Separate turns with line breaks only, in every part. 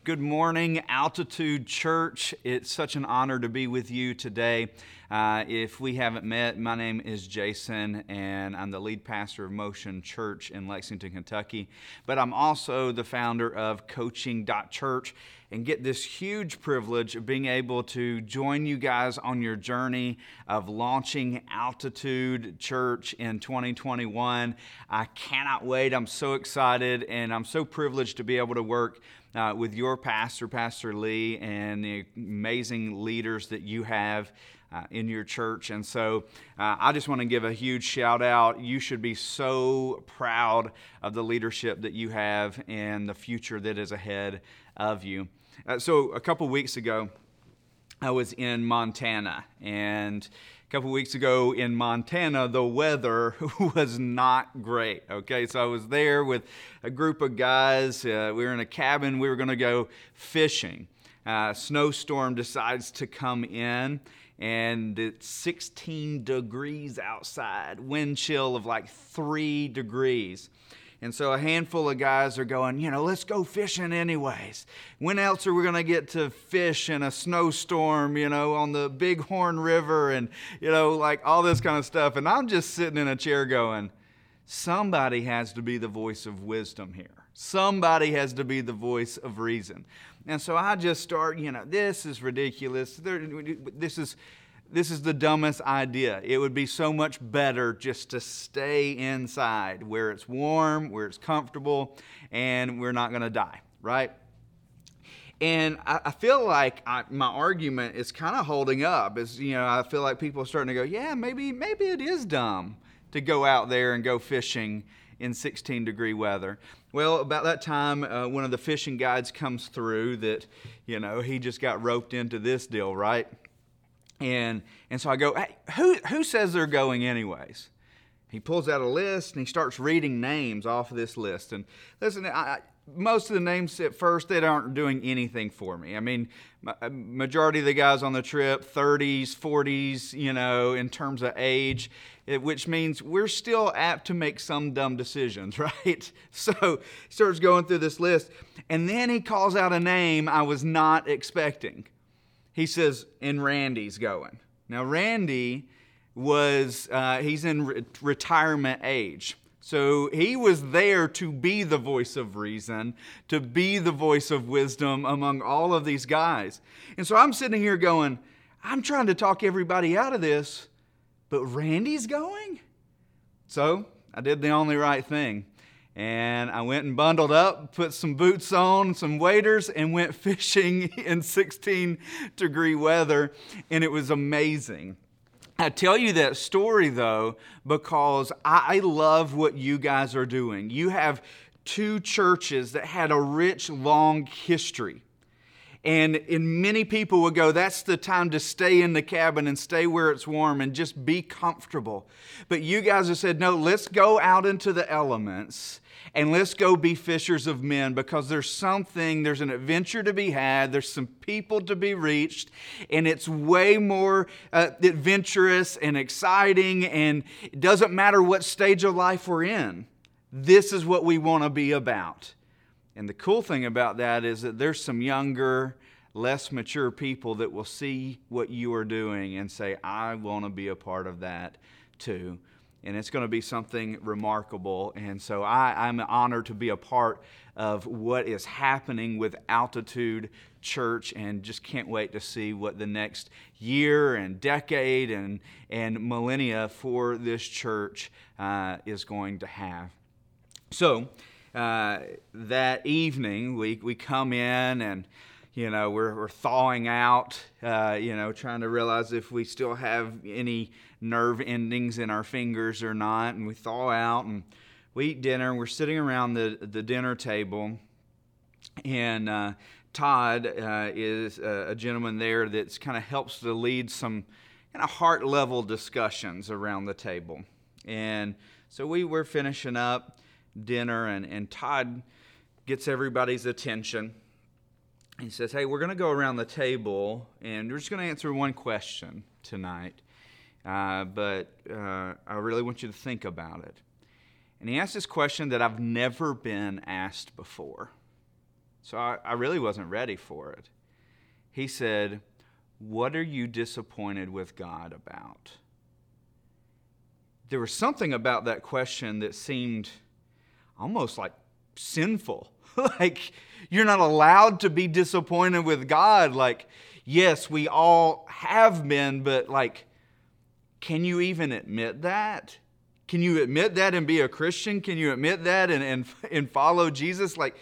Good morning, Altitude Church. It's such an honor to be with you today. If we haven't met, my name is Jason, and I'm the lead pastor of Motion Church in Lexington, Kentucky. But I'm also the founder of Coaching.Church, and get this huge privilege of being able to join you guys on your journey of launching Altitude Church in 2021. I cannot wait. I'm so excited, and I'm so privileged to be able to work with your pastor, Pastor Lee, and the amazing leaders that you have in your church. And so I just want to give a huge shout out. You should be so proud of the leadership that you have and the future that is ahead of you. So a couple weeks ago, I was in Montana, and a couple weeks ago in Montana, the weather was not great, okay? So I was there with a group of guys. We were in a cabin. We were going to go fishing. Snowstorm decides to come in, and it's 16 degrees outside, wind chill of like 3 degrees. And so a handful of guys are going, let's go fishing anyways. When else are we going to get to fish in a snowstorm, on the Bighorn River and, like all this kind of stuff. And I'm just sitting in a chair going, somebody has to be the voice of wisdom here. Somebody has to be the voice of reason. And so I just start, this is ridiculous. This is the dumbest idea. It would be so much better just to stay inside where it's warm, where it's comfortable, and we're not going to die, right? And I feel like my argument is kind of holding up. I feel like people are starting to go, yeah, maybe it is dumb to go out there and go fishing in 16-degree weather. Well, about that time, one of the fishing guides comes through that, he just got roped into this deal, right? And so I go, hey, who says they're going anyways? He pulls out a list and he starts reading names off of this list. And listen, most of the names at first, they aren't doing anything for me. I mean, majority of the guys on the trip, 30s, 40s, in terms of age, which means we're still apt to make some dumb decisions, right? So he starts going through this list, and then he calls out a name I was not expecting. He says, and Randy's going. Now, Randy he's in retirement age. So he was there to be the voice of reason, to be the voice of wisdom among all of these guys. And so I'm sitting here going, I'm trying to talk everybody out of this, but Randy's going? So I did the only right thing. And I went and bundled up, put some boots on, some waders, and went fishing in 16-degree weather, and it was amazing. I tell you that story, though, because I love what you guys are doing. You have two churches that had a rich, long history. And many people would go, that's the time to stay in the cabin and stay where it's warm and just be comfortable. But you guys have said, no, let's go out into the elements and let's go be fishers of men, because there's an adventure to be had, there's some people to be reached, and it's way more adventurous and exciting, and it doesn't matter what stage of life we're in. This is what we want to be about. And the cool thing about that is that there's some younger, less mature people that will see what you are doing and say, I want to be a part of that too. And it's going to be something remarkable. And so I'm honored to be a part of what is happening with Altitude Church, and just can't wait to see what the next year and decade and millennia for this church is going to have. So that evening, we come in and we're thawing out, trying to realize if we still have any nerve endings in our fingers or not. And we thaw out and we eat dinner. We're sitting around the dinner table. And Todd is a gentleman there that kind of helps to lead some kind of heart-level discussions around the table. And so we were finishing up dinner, and Todd gets everybody's attention. He says, hey, we're going to go around the table, and we're just going to answer one question tonight, but I really want you to think about it. And he asked this question that I've never been asked before. So I really wasn't ready for it. He said, "What are you disappointed with God about?" There was something about that question that seemed almost like sinful. Like, you're not allowed to be disappointed with God. Like, yes, we all have been, but like, can you even admit that? Can you admit that and be a Christian? Can you admit that and follow Jesus? Like,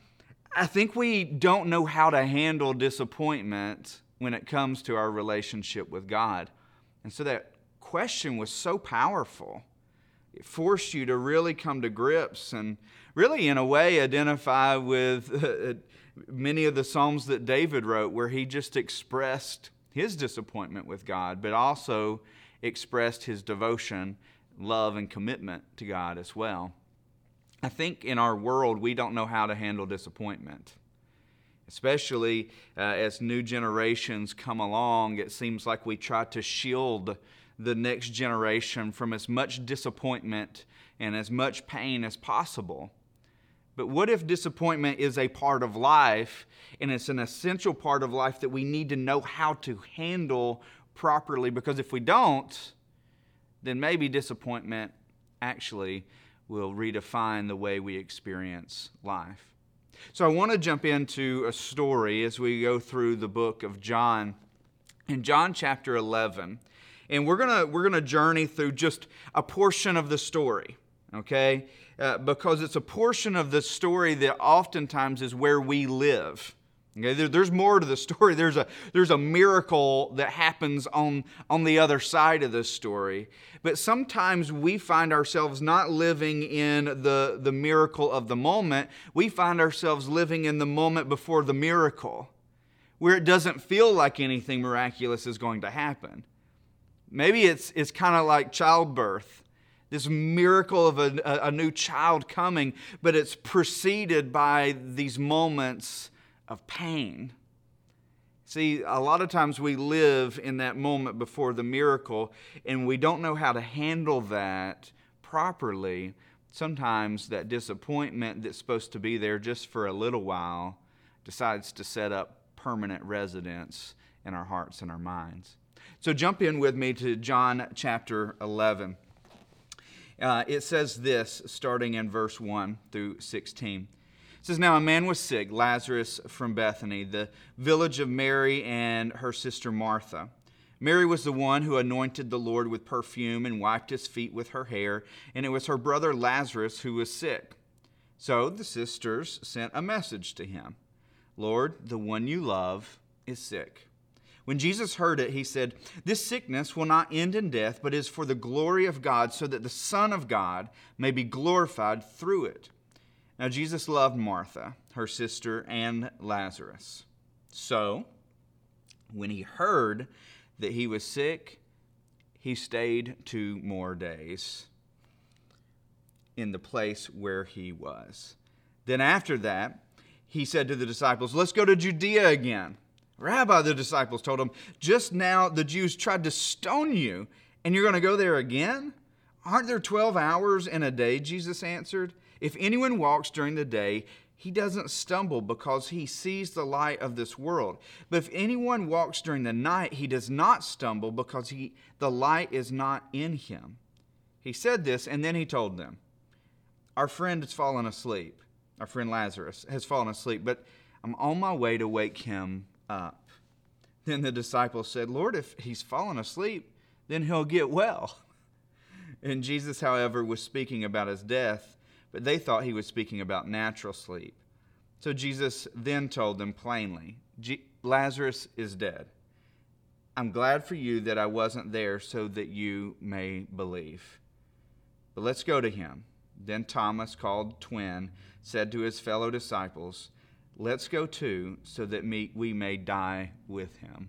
I think we don't know how to handle disappointment when it comes to our relationship with God. And so that question was so powerful. It forced you to really come to grips and really, in a way, identify with many of the Psalms that David wrote, where he just expressed his disappointment with God, but also expressed his devotion, love, and commitment to God as well. I think in our world, we don't know how to handle disappointment. Especially as new generations come along, it seems like we try to shield the next generation from as much disappointment and as much pain as possible. But what if disappointment is a part of life, and it's an essential part of life that we need to know how to handle properly? Because if we don't, then maybe disappointment actually will redefine the way we experience life. So I want to jump into a story as we go through the book of John. In John chapter 11, and we're gonna journey through just a portion of the story, okay? Because it's a portion of the story that oftentimes is where we live. Okay, there's more to the story. There's a miracle that happens on the other side of this story. But sometimes we find ourselves not living in the miracle of the moment. We find ourselves living in the moment before the miracle, where it doesn't feel like anything miraculous is going to happen. Maybe it's kind of like childbirth. This miracle of a new child coming, but it's preceded by these moments of pain. See, a lot of times we live in that moment before the miracle, and we don't know how to handle that properly. Sometimes that disappointment that's supposed to be there just for a little while decides to set up permanent residence in our hearts and our minds. So jump in with me to John chapter 11. It says this, starting in verse 1 through 16. It says, "Now a man was sick, Lazarus from Bethany, the village of Mary and her sister Martha. Mary was the one who anointed the Lord with perfume and wiped his feet with her hair, and it was her brother Lazarus who was sick. So the sisters sent a message to him, 'Lord, the one you love is sick.' When Jesus heard it, he said, 'This sickness will not end in death, but is for the glory of God, so that the Son of God may be glorified through it.' Now Jesus loved Martha, her sister, and Lazarus. So when he heard that he was sick, he stayed 2 more days in the place where he was. Then after that, he said to the disciples, 'Let's go to Judea again.' 'Rabbi,' the disciples told him, 'just now the Jews tried to stone you, and you're going to go there again?' 'Aren't there 12 hours in a day?' Jesus answered. 'If anyone walks during the day, he doesn't stumble because he sees the light of this world. But if anyone walks during the night, he does not stumble because the light is not in him.' He said this, and then he told them, 'Our friend has fallen asleep. Our friend Lazarus has fallen asleep, but I'm on my way to wake him up.' Then the disciples said, 'Lord, if he's fallen asleep, then he'll get well.' And Jesus, however, was speaking about his death, but they thought he was speaking about natural sleep. So Jesus then told them plainly, 'Lazarus is dead. I'm glad for you that I wasn't there so that you may believe. But let's go to him.' Then Thomas, called Twin, said to his fellow disciples, 'Let's go too, so that we may die with him.'"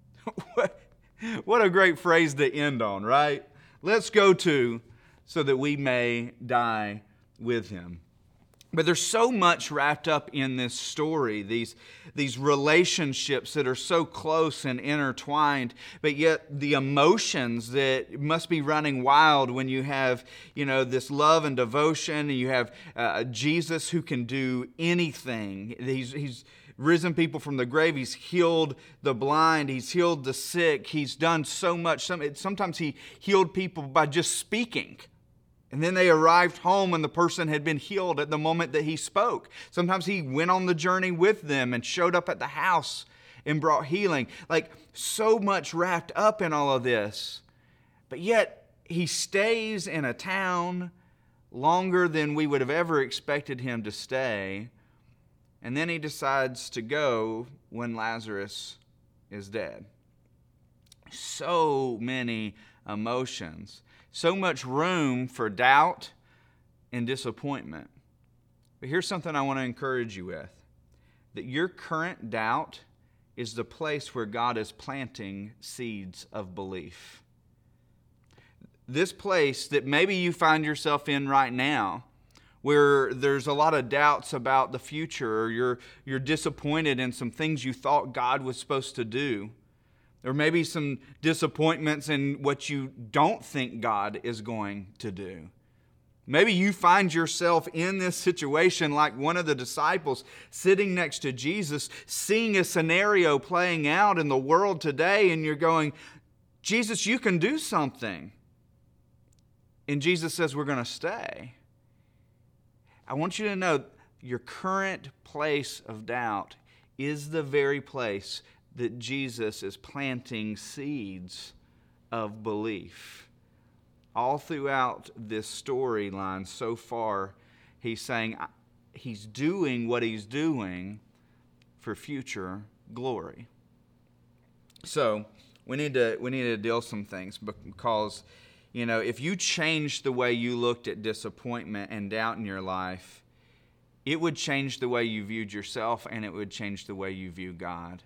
What a great phrase to end on, right? Let's go too, so that we may die with him. But there's so much wrapped up in this story, these relationships that are so close and intertwined, but yet the emotions that must be running wild when you have, this love and devotion, and you have Jesus who can do anything. He's risen people from the grave. He's healed the blind. He's healed the sick. He's done so much. Sometimes he healed people by just speaking. And then they arrived home and the person had been healed at the moment that he spoke. Sometimes he went on the journey with them and showed up at the house and brought healing. Like, so much wrapped up in all of this. But yet he stays in a town longer than we would have ever expected him to stay. And then he decides to go when Lazarus is dead. So many emotions. So much room for doubt and disappointment. But here's something I want to encourage you with. That your current doubt is the place where God is planting seeds of belief. This place that maybe you find yourself in right now, where there's a lot of doubts about the future, or you're disappointed in some things you thought God was supposed to do. Or maybe some disappointments in what you don't think God is going to do. Maybe you find yourself in this situation like one of the disciples sitting next to Jesus, seeing a scenario playing out in the world today, and you're going, Jesus, you can do something. And Jesus says, we're going to stay. I want you to know your current place of doubt is the very place that Jesus is planting seeds of belief. All throughout this storyline so far, he's saying he's doing what he's doing for future glory. So we need to deal some things, because if you changed the way you looked at disappointment and doubt in your life, it would change the way you viewed yourself, and it would change the way you view God.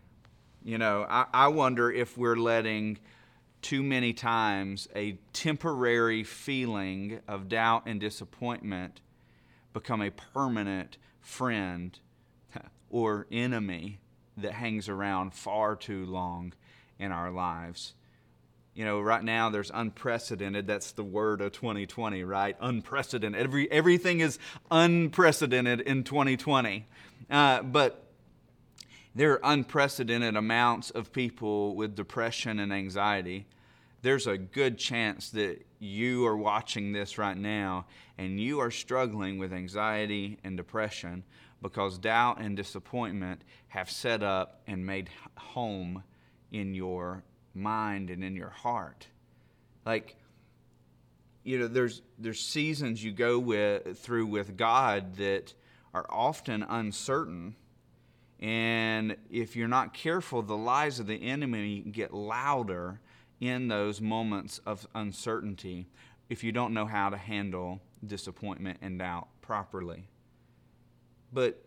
I wonder if we're letting too many times a temporary feeling of doubt and disappointment become a permanent friend or enemy that hangs around far too long in our lives. Right now there's unprecedented. That's the word of 2020, right? Unprecedented. Everything is unprecedented in 2020. But there are unprecedented amounts of people with depression and anxiety. There's a good chance that you are watching this right now and you are struggling with anxiety and depression because doubt and disappointment have set up and made home in your mind and in your heart. There's seasons you go through with God that are often uncertain. And if you're not careful, the lies of the enemy get louder in those moments of uncertainty if you don't know how to handle disappointment and doubt properly. But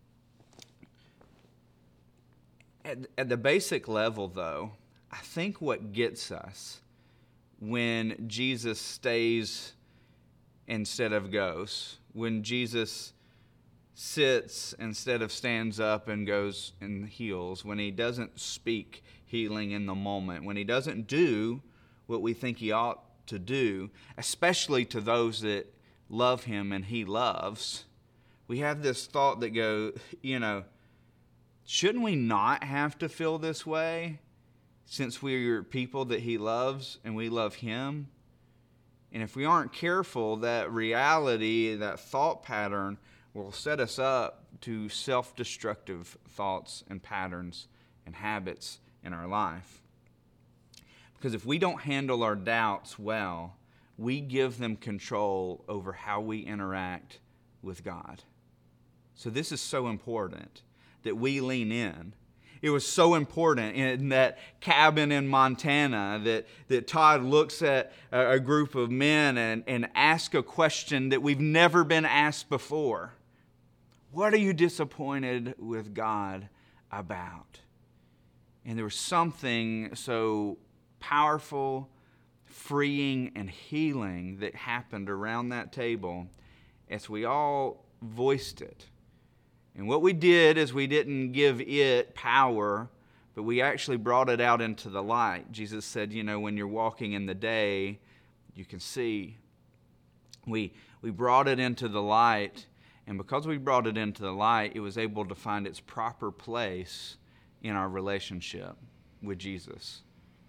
at the basic level, though, I think what gets us when Jesus stays instead of goes, when Jesus sits instead of stands up and goes and heals, when he doesn't speak healing in the moment, when he doesn't do what we think he ought to do, especially to those that love him and he loves, we have this thought that goes, shouldn't we not have to feel this way since we're people that he loves and we love him? And if we aren't careful, that reality, that thought pattern will set us up to self-destructive thoughts and patterns and habits in our life. Because if we don't handle our doubts well, we give them control over how we interact with God. So this is so important that we lean in. It was so important in that cabin in Montana that Todd looks at a group of men and asks a question that we've never been asked before. What are you disappointed with God about? And there was something so powerful, freeing, and healing that happened around that table as we all voiced it. And what we did is we didn't give it power, but we actually brought it out into the light. Jesus said, when you're walking in the day, you can see. We brought it into the light, and because we brought it into the light, it was able to find its proper place in our relationship with Jesus.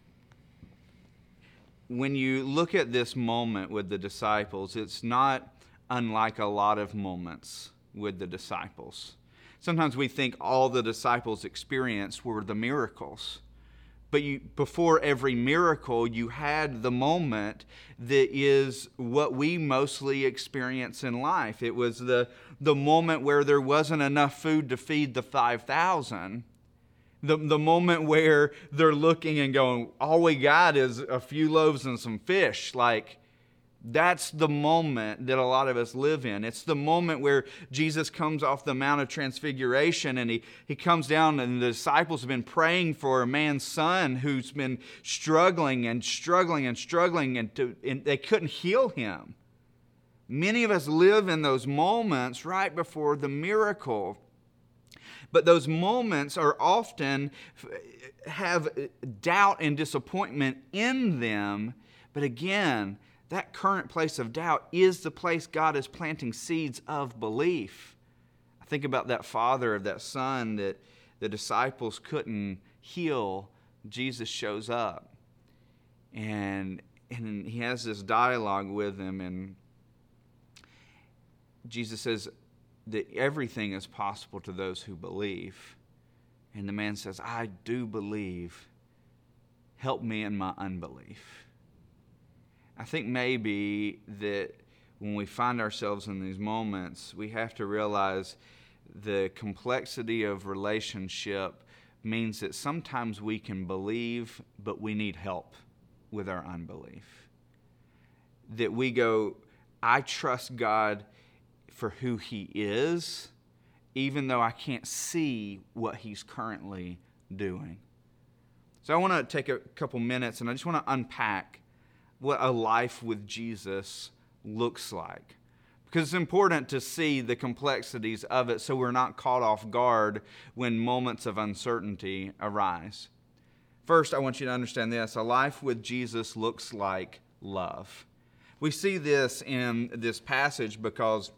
When you look at this moment with the disciples, it's not unlike a lot of moments with the disciples. Sometimes we think all the disciples experienced were the miracles. But before every miracle, you had the moment that is what we mostly experience in life. It was the moment where there wasn't enough food to feed the 5,000. The moment where they're looking and going, all we got is a few loaves and some fish. That's the moment that a lot of us live in. It's the moment where Jesus comes off the Mount of Transfiguration and he comes down, and the disciples have been praying for a man's son who's been struggling and they couldn't heal him. Many of us live in those moments right before the miracle. But those moments are often have doubt and disappointment in them. But again, that current place of doubt is the place God is planting seeds of belief. I think about that father of that son that the disciples couldn't heal. Jesus shows up. And he has this dialogue with them. And Jesus says that everything is possible to those who believe. And the man says, I do believe. Help me in my unbelief. I think maybe that when we find ourselves in these moments, we have to realize the complexity of relationship means that sometimes we can believe, but we need help with our unbelief. That we go, I trust God for who He is, even though I can't see what He's currently doing. So I want to take a couple minutes and I just want to unpack what a life with Jesus looks like. Because it's important to see the complexities of it so we're not caught off guard when moments of uncertainty arise. First, I want you to understand this. A life with Jesus looks like love. We see this in this passage because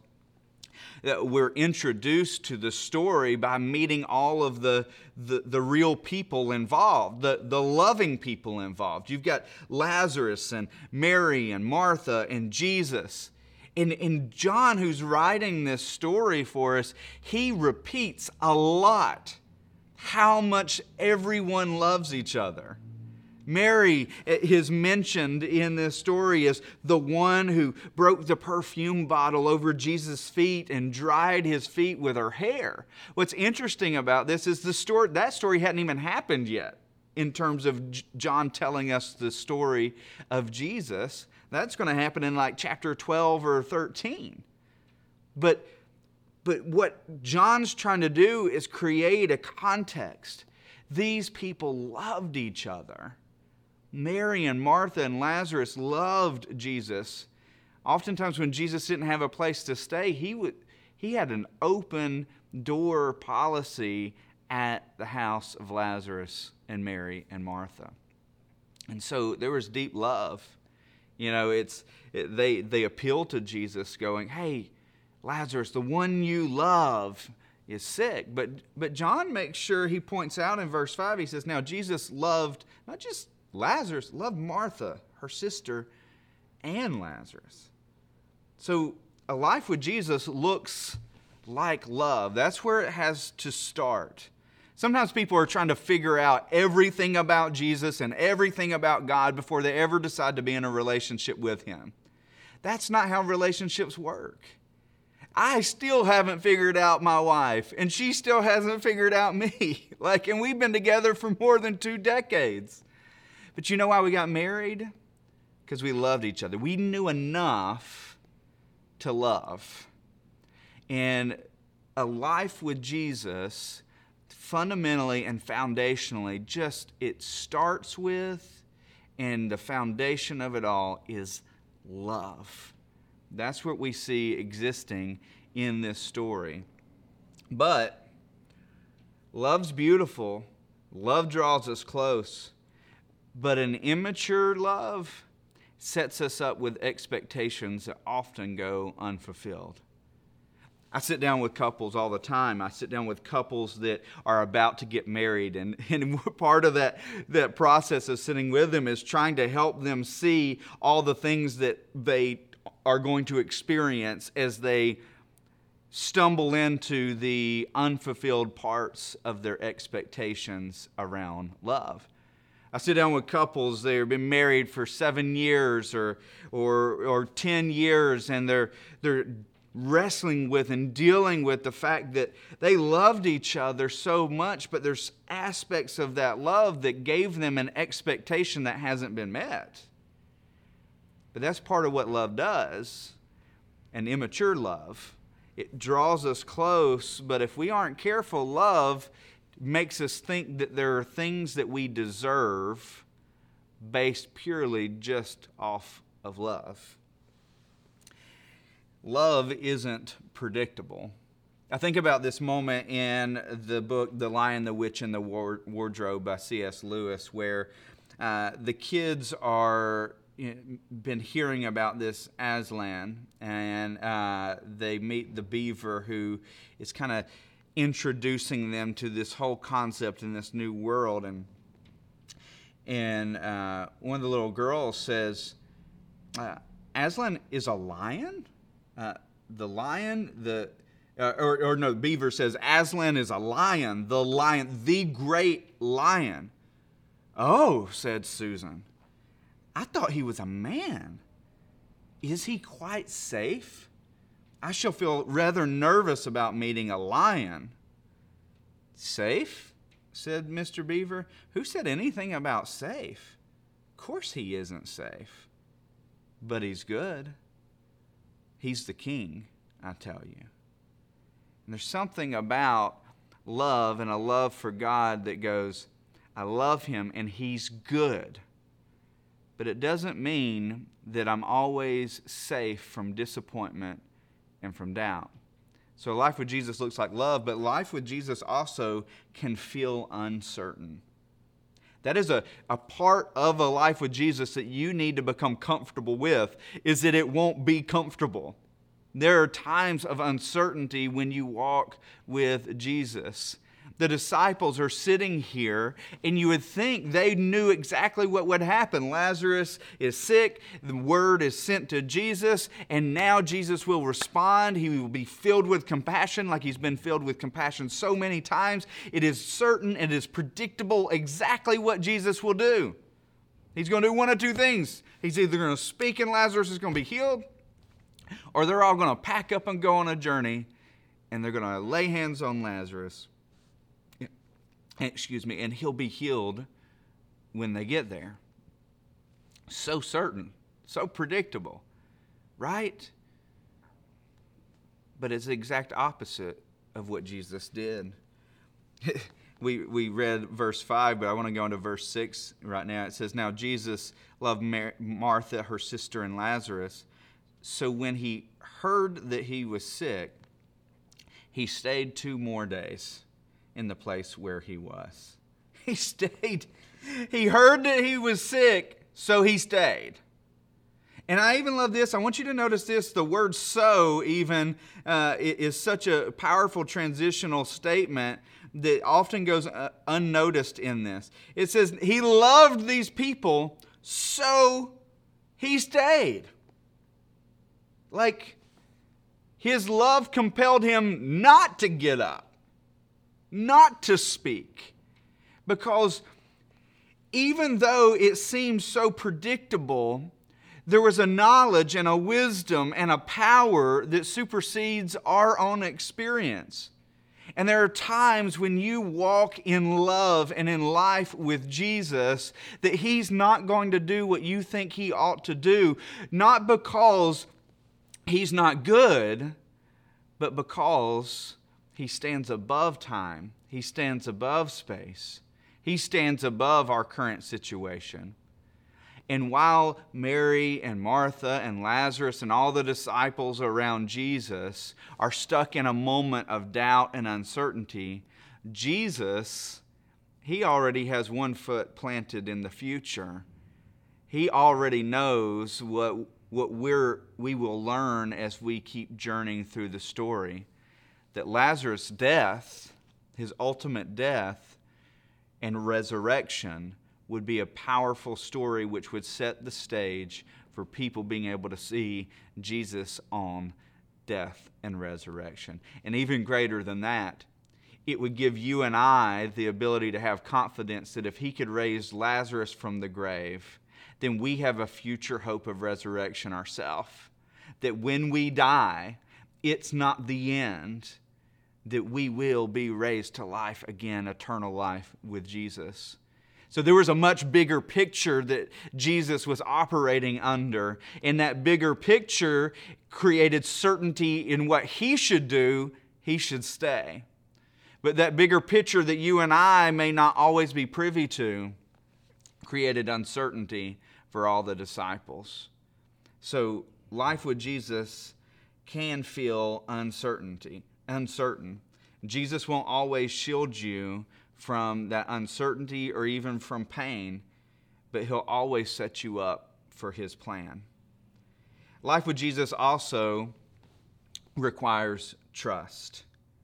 we're introduced to the story by meeting all of the real people involved, the loving people involved. You've got Lazarus and Mary and Martha and Jesus. And John, who's writing this story for us, he repeats a lot how much everyone loves each other. Mary is mentioned in this story as the one who broke the perfume bottle over Jesus' feet and dried His feet with her hair. What's interesting about this is that story hadn't even happened yet in terms of John telling us the story of Jesus. That's going to happen in chapter 12 or 13. But what John's trying to do is create a context. These people loved each other. Mary and Martha and Lazarus loved Jesus. Oftentimes when Jesus didn't have a place to stay, he had an open door policy at the house of Lazarus and Mary and Martha. And so there was deep love. They appeal to Jesus going, hey, Lazarus, the one you love is sick. But John makes sure he points out in verse 5, he says, now Jesus loved not just Lazarus, loved Martha, her sister, and Lazarus. So a life with Jesus looks like love. That's where it has to start. Sometimes people are trying to figure out everything about Jesus and everything about God before they ever decide to be in a relationship with Him. That's not how relationships work. I still haven't figured out my wife, and she still hasn't figured out me. And we've been together for more than 2 decades. But you know why we got married? Because we loved each other. We knew enough to love. And a life with Jesus, fundamentally and foundationally, it starts with, and the foundation of it all is love. That's what we see existing in this story. But love's beautiful. Love draws us close. But an immature love sets us up with expectations that often go unfulfilled. I sit down with couples all the time. I sit down with couples that are about to get married. And part of that process of sitting with them is trying to help them see all the things that they are going to experience as they stumble into the unfulfilled parts of their expectations around love. I sit down with couples that have been married for 7 years or 10 years, and they're wrestling with and dealing with the fact that they loved each other so much, but there's aspects of that love that gave them an expectation that hasn't been met. But that's part of what love does, an immature love. It draws us close, but if we aren't careful, love makes us think that there are things that we deserve based purely just off of love. Love isn't predictable. I think about this moment in the book The Lion, the Witch, and the Wardrobe by C.S. Lewis, where the kids are been hearing about this Aslan, and they meet the beaver who is kind of introducing them to this whole concept in this new world. And one of the little girls says, Aslan is a lion? The beaver says, Aslan is a lion, the great lion. Oh, said Susan, I thought he was a man. Is he quite safe? I shall feel rather nervous about meeting a lion. Safe? Said Mr. Beaver. Who said anything about safe? Of course he isn't safe. But he's good. He's the king, I tell you. And there's something about love and a love for God that goes, I love him and he's good. But it doesn't mean that I'm always safe from disappointment and from doubt. So life with Jesus looks like love, but life with Jesus also can feel uncertain. That is a part of a life with Jesus that you need to become comfortable with, is that it won't be comfortable. There are times of uncertainty when you walk with Jesus. The disciples are sitting here, and you would think they knew exactly what would happen. Lazarus is sick, the word is sent to Jesus, and now Jesus will respond. He will be filled with compassion like he's been filled with compassion so many times. It is certain, it is predictable exactly what Jesus will do. He's going to do one of two things. He's either going to speak and Lazarus is going to be healed, or they're all going to pack up and go on a journey, and they're going to lay hands on Lazarus. And he'll be healed when they get there. So certain, so predictable, right? But it's the exact opposite of what Jesus did. We read verse 5, but I want to go into verse 6 right now. It says, now Jesus loved Martha, her sister, and Lazarus. So when he heard that he was sick, he stayed 2 more days in the place where he was. He stayed. He heard that he was sick, so he stayed. And I even love this. I want you to notice this. The word so even is such a powerful transitional statement that often goes unnoticed in this. It says, he loved these people, so he stayed. Like, his love compelled him not to get up, not to speak, because even though it seemed so predictable, there was a knowledge and a wisdom and a power that supersedes our own experience. And there are times when you walk in love and in life with Jesus that he's not going to do what you think he ought to do, not because he's not good, but because he stands above time. He stands above space. He stands above our current situation. And while Mary and Martha and Lazarus and all the disciples around Jesus are stuck in a moment of doubt and uncertainty, Jesus, He already has one foot planted in the future. He already knows what we will learn as we keep journeying through the story. That Lazarus' death, his ultimate death and resurrection, would be a powerful story which would set the stage for people being able to see Jesus on death and resurrection. And even greater than that, it would give you and I the ability to have confidence that if He could raise Lazarus from the grave, then we have a future hope of resurrection ourselves. That when we die, it's not the end, that we will be raised to life again, eternal life with Jesus. So there was a much bigger picture that Jesus was operating under, and that bigger picture created certainty in what He should do. He should stay. But that bigger picture that you and I may not always be privy to created uncertainty for all the disciples. So life with Jesus can feel uncertain. Jesus won't always shield you from that uncertainty or even from pain, but He'll always set you up for His plan. Life with Jesus also requires trust.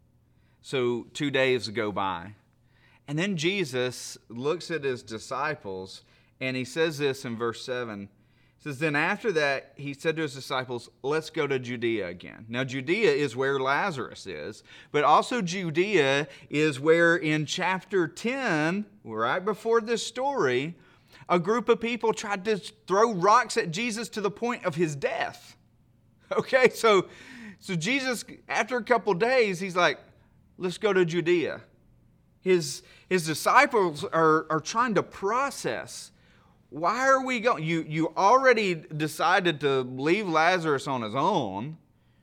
So 2 days go by, and then Jesus looks at His disciples, and He says this in verse 7. It says, then after that, He said to His disciples, let's go to Judea again. Now, Judea is where Lazarus is, but also Judea is where in chapter 10, right before this story, a group of people tried to throw rocks at Jesus to the point of His death. Okay, so Jesus, after a couple days, He's like, let's go to Judea. His disciples are trying to process, why are we going? You already decided to leave Lazarus on his own,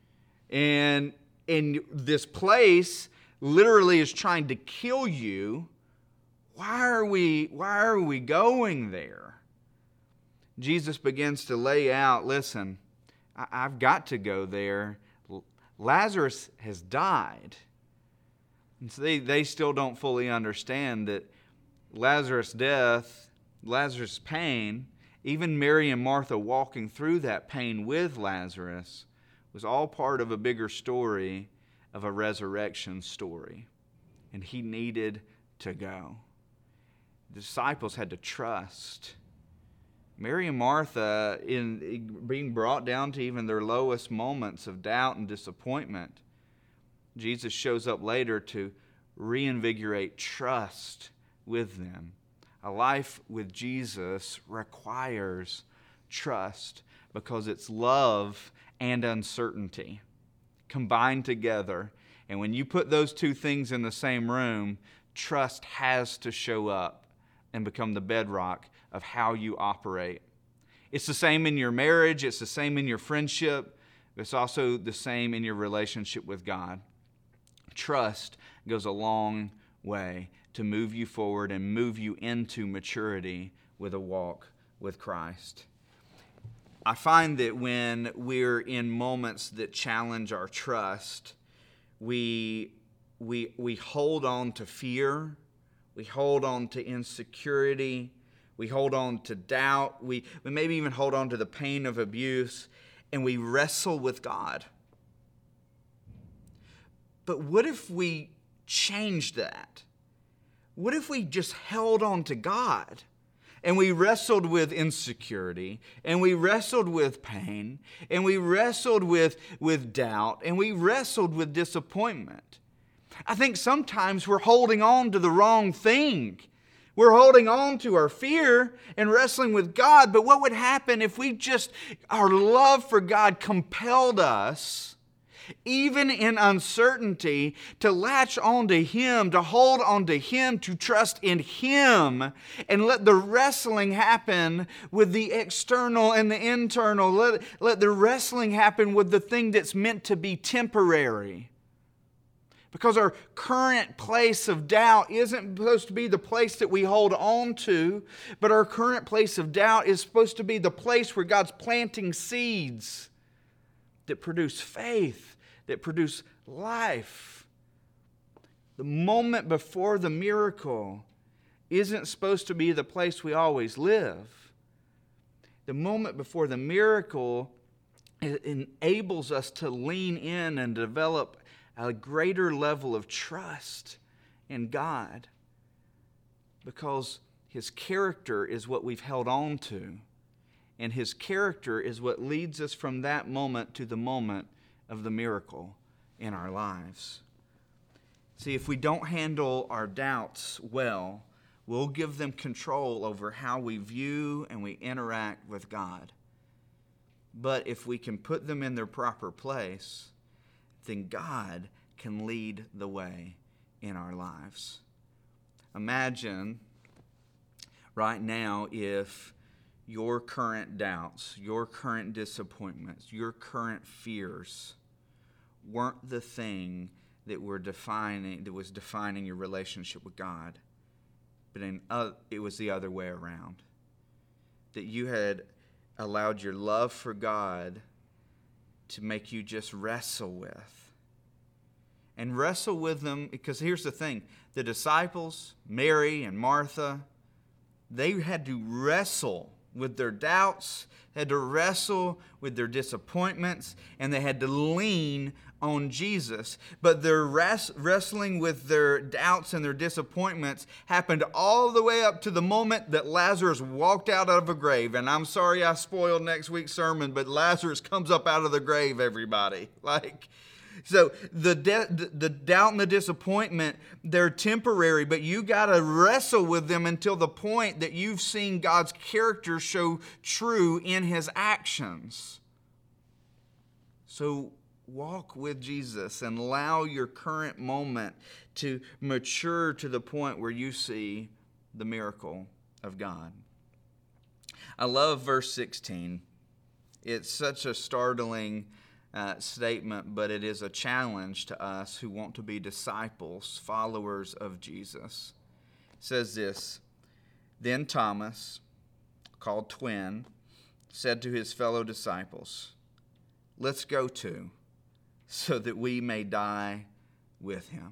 and this place literally is trying to kill you. Why are we going there? Jesus begins to lay out, listen, I've got to go there. Lazarus has died. And so they still don't fully understand that Lazarus' death, Lazarus' pain, even Mary and Martha walking through that pain with Lazarus, was all part of a bigger story of a resurrection story. And He needed to go. The disciples had to trust. Mary and Martha, in being brought down to even their lowest moments of doubt and disappointment, Jesus shows up later to reinvigorate trust with them. A life with Jesus requires trust because it's love and uncertainty combined together. And when you put those two things in the same room, trust has to show up and become the bedrock of how you operate. It's the same in your marriage. It's the same in your friendship. It's also the same in your relationship with God. Trust goes a long way to move you forward and move you into maturity with a walk with Christ. I find that when we're in moments that challenge our trust, we hold on to fear, we hold on to insecurity, we hold on to doubt, we maybe even hold on to the pain of abuse, and we wrestle with God. But what if we changed that? What if we just held on to God and we wrestled with insecurity and we wrestled with pain and we wrestled with doubt and we wrestled with disappointment? I think sometimes we're holding on to the wrong thing. We're holding on to our fear and wrestling with God. But what would happen if our love for God compelled us, even in uncertainty, to latch on to Him, to hold on to Him, to trust in Him, and let the wrestling happen with the external and the internal. Let the wrestling happen with the thing that's meant to be temporary. Because our current place of doubt isn't supposed to be the place that we hold on to, but our current place of doubt is supposed to be the place where God's planting seeds that produce faith, that produce life. The moment before the miracle isn't supposed to be the place we always live. The moment before the miracle enables us to lean in and develop a greater level of trust in God, because His character is what we've held on to, and His character is what leads us from that moment to the moment of the miracle in our lives. See, if we don't handle our doubts well, we'll give them control over how we view and we interact with God. But if we can put them in their proper place, then God can lead the way in our lives. Imagine right now if your current doubts, your current disappointments, your current fears weren't the thing that was defining your relationship with God, but it was the other way around. That you had allowed your love for God to make you just wrestle with. And wrestle with them, because here's the thing. The disciples, Mary and Martha, they had to wrestle with their doubts, had to wrestle with their disappointments, and they had to lean on Jesus. But their wrestling with their doubts and their disappointments happened all the way up to the moment that Lazarus walked out of a grave. And I'm sorry I spoiled next week's sermon, but Lazarus comes up out of the grave, everybody. So the doubt and the disappointment, they're temporary, but you got to wrestle with them until the point that you've seen God's character show true in His actions. So walk with Jesus and allow your current moment to mature to the point where you see the miracle of God. I love verse 16. It's such a startling statement, but it is a challenge to us who want to be disciples, followers of Jesus. It says this: Then Thomas, called Twin, said to his fellow disciples, "Let's go too, so that we may die with Him."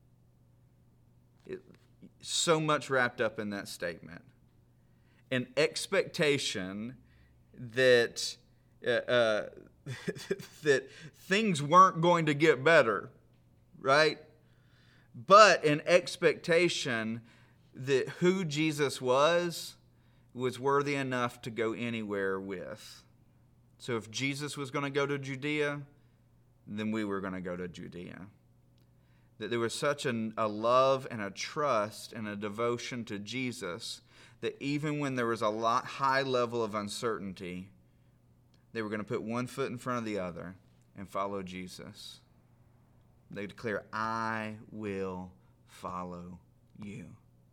So much wrapped up in that statement. An expectation that that things weren't going to get better, right? But an expectation that who Jesus was worthy enough to go anywhere with. So if Jesus was going to go to Judea, then we were going to go to Judea. That there was such a love and a trust and a devotion to Jesus that even when there was a high level of uncertainty, they were going to put one foot in front of the other and follow Jesus. They declare, "I will follow you."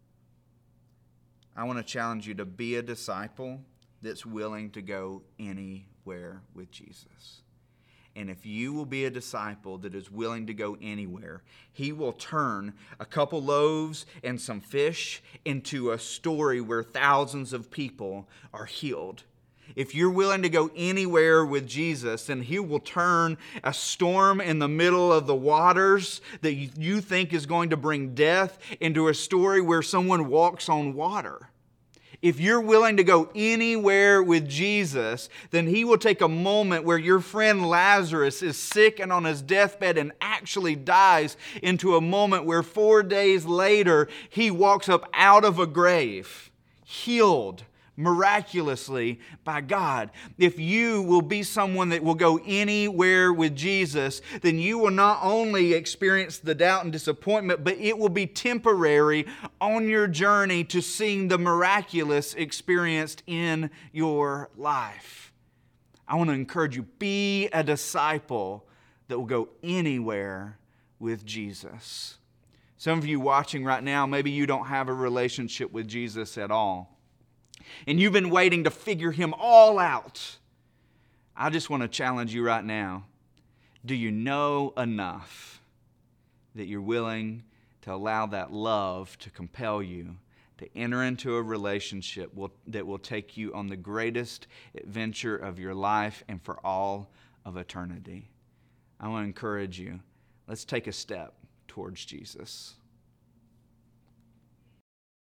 I want to challenge you to be a disciple that's willing to go anywhere with Jesus. And if you will be a disciple that is willing to go anywhere, He will turn a couple loaves and some fish into a story where thousands of people are healed. If you're willing to go anywhere with Jesus, then He will turn a storm in the middle of the waters that you think is going to bring death into a story where someone walks on water. If you're willing to go anywhere with Jesus, then He will take a moment where your friend Lazarus is sick and on his deathbed and actually dies into a moment where 4 days later he walks up out of a grave, healed miraculously by God. If you will be someone that will go anywhere with Jesus, then you will not only experience the doubt and disappointment, but it will be temporary on your journey to seeing the miraculous experienced in your life. I want to encourage you, be a disciple that will go anywhere with Jesus. Some of you watching right now, maybe you don't have a relationship with Jesus at all. And you've been waiting to figure Him all out. I just want to challenge you right now. Do you know enough that you're willing to allow that love to compel you to enter into a relationship that will take you on the greatest adventure of your life and for all of eternity. I want to encourage you. Let's take a step towards Jesus.